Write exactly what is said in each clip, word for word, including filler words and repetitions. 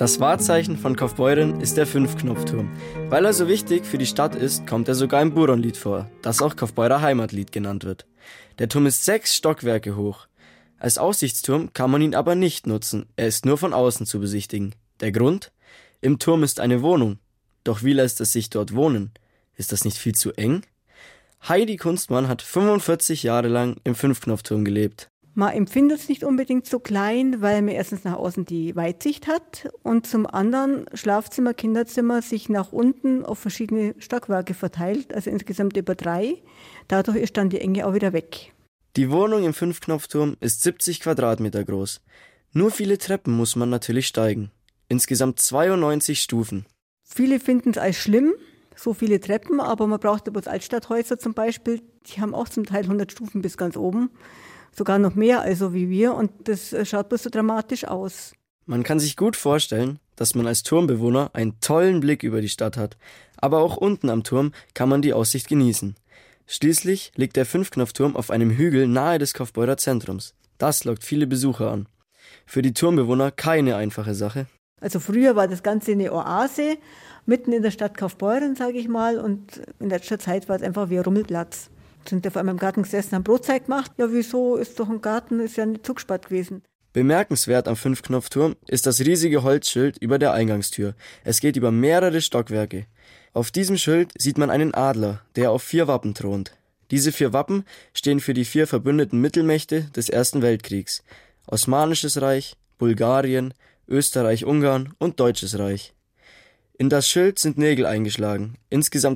Das Wahrzeichen von Kaufbeuren ist der Fünfknopfturm. Weil er so wichtig für die Stadt ist, kommt er sogar im Buronlied vor, das auch Kaufbeurer Heimatlied genannt wird. Der Turm ist sechs Stockwerke hoch. Als Aussichtsturm kann man ihn aber nicht nutzen, er ist nur von außen zu besichtigen. Der Grund? Im Turm ist eine Wohnung. Doch wie lässt es sich dort wohnen? Ist das nicht viel zu eng? Heidi Kunstmann hat fünfundvierzig Jahre lang im Fünfknopfturm gelebt. Man empfindet es nicht unbedingt so klein, weil man erstens nach außen die Weitsicht hat und zum anderen Schlafzimmer, Kinderzimmer sich nach unten auf verschiedene Stockwerke verteilt, also insgesamt über drei. Dadurch ist dann die Enge auch wieder weg. Die Wohnung im Fünfknopfturm ist siebzig Quadratmeter groß. Nur viele Treppen muss man natürlich steigen. Insgesamt zweiundneunzig Stufen. Viele finden es als schlimm, so viele Treppen, aber man braucht aber Altstadthäuser zum Beispiel, die haben auch zum Teil hundert Stufen bis ganz oben. Sogar noch mehr also wie wir und das schaut bloß so dramatisch aus. Man kann sich gut vorstellen, dass man als Turmbewohner einen tollen Blick über die Stadt hat. Aber auch unten am Turm kann man die Aussicht genießen. Schließlich liegt der Fünfknopfturm auf einem Hügel nahe des Kaufbeurer Zentrums. Das lockt viele Besucher an. Für die Turmbewohner keine einfache Sache. Also früher war das Ganze eine Oase, mitten in der Stadt Kaufbeuren, sage ich mal, und in letzter Zeit war es einfach wie ein Rummelplatz. Sind ja vor allem im Garten gesessen, haben Brotzeit gemacht. Ja, wieso? Ist doch ein Garten, ist ja eine Zugspart gewesen. Bemerkenswert am Fünfknopfturm ist das riesige Holzschild über der Eingangstür. Es geht über mehrere Stockwerke. Auf diesem Schild sieht man einen Adler, der auf vier Wappen thront. Diese vier Wappen stehen für die vier verbündeten Mittelmächte des Ersten Weltkriegs. Osmanisches Reich, Bulgarien, Österreich-Ungarn und Deutsches Reich. In das Schild sind Nägel eingeschlagen, insgesamt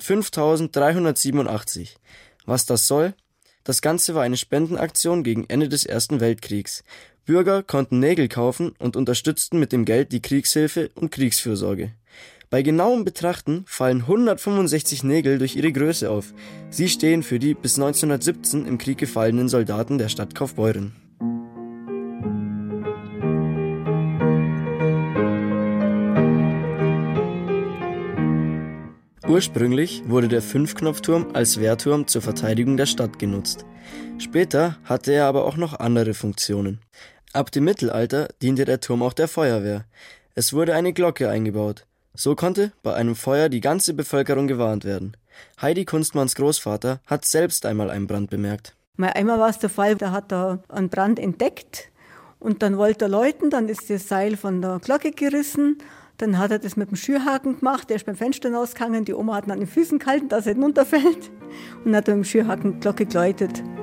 fünftausenddreihundertsiebenundachtzig. Was das soll? Das Ganze war eine Spendenaktion gegen Ende des Ersten Weltkriegs. Bürger konnten Nägel kaufen und unterstützten mit dem Geld die Kriegshilfe und Kriegsfürsorge. Bei genauem Betrachten fallen hundertfünfundsechzig Nägel durch ihre Größe auf. Sie stehen für die bis neunzehnhundertsiebzehn im Krieg gefallenen Soldaten der Stadt Kaufbeuren. Ursprünglich wurde der Fünfknopfturm als Wehrturm zur Verteidigung der Stadt genutzt. Später hatte er aber auch noch andere Funktionen. Ab dem Mittelalter diente der Turm auch der Feuerwehr. Es wurde eine Glocke eingebaut. So konnte bei einem Feuer die ganze Bevölkerung gewarnt werden. Heidi Kunstmanns Großvater hat selbst einmal einen Brand bemerkt. Einmal war es der Fall, da hat er einen Brand entdeckt und dann wollte er läuten, dann ist das Seil von der Glocke gerissen. Dann hat er das mit dem Schürhaken gemacht, der ist beim Fenster rausgegangen, die Oma hat ihn an den Füßen gehalten, dass er hinunterfällt und hat mit dem Schürhaken die Glocke geläutet.